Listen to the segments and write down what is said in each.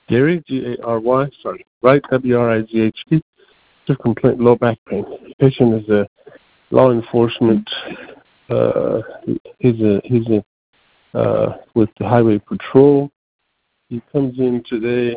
Gary, Gary, sorry, Wright, WRIGHT, complaint, low back pain. The patient is a law enforcement. He's with the highway patrol. He comes in today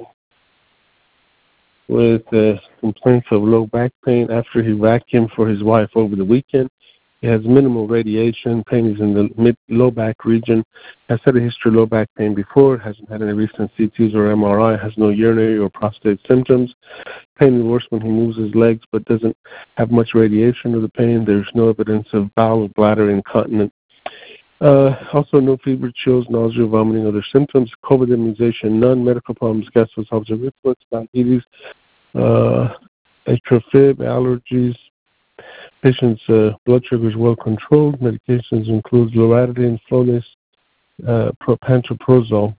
with complaints of low back pain after he vacuumed for his wife over the weekend. He has minimal radiation. Pain is in the low back region. Has had a history of low back pain before. Hasn't had any recent CTs or MRI. Has no urinary or prostate symptoms. Pain is worse when he moves his legs, but doesn't have much radiation of the pain. There's no evidence of bowel, bladder incontinence. Also, no fever, chills, nausea, vomiting, other symptoms. COVID immunization, none. Medical problems, gastroesophageal reflux, diabetes, atrial fib, allergies. Patient's blood sugar is well controlled. Medications include loratadine, Flonase, pantoprazole.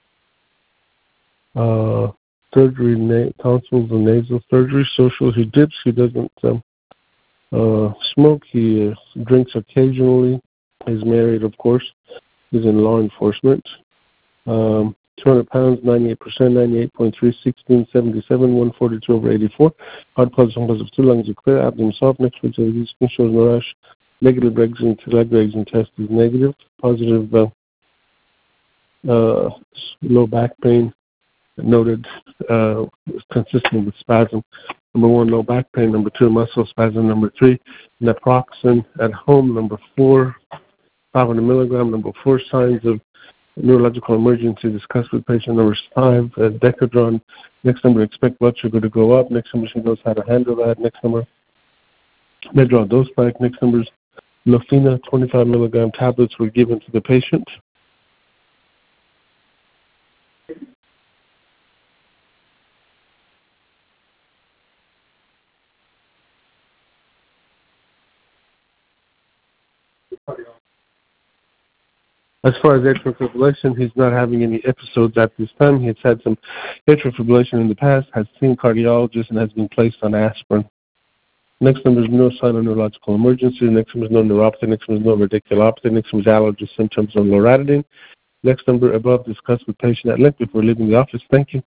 Surgery, tonsils and nasal surgery. Social, he dips. He doesn't smoke. He drinks occasionally. He's married, of course. He's in law enforcement. 200 pounds, 98%, 98.3, 16, 77, 142 over 84. Heart +1 2, lungs are clear, abdomen soft, next week skin shows no rash. Negative eggs and test is negative. Positive low back pain noted, consistent with spasm. Number 1, low back pain. Number 2, muscle spasm. Number 3, naproxen at home. Number 4, 500 milligram. Number 4, signs of neurological emergency discussed with patient. Number 5, Decadron. Next number, expect blood sugar to go up. Next number, she knows how to handle that. Next number, Medrol dose spike. Next number is Lofina, 25 milligram tablets were given to the patient. As far as atrial fibrillation, he's not having any episodes at this time. He has had some atrial fibrillation in the past, has seen cardiologist, and has been placed on aspirin. Next number is no sign of neurological emergency. Next number is no neuropathy. Next number is no radiculopathy. Next number is allergy symptoms of loratadine. Next number above discussed with patient at length before leaving the office. Thank you.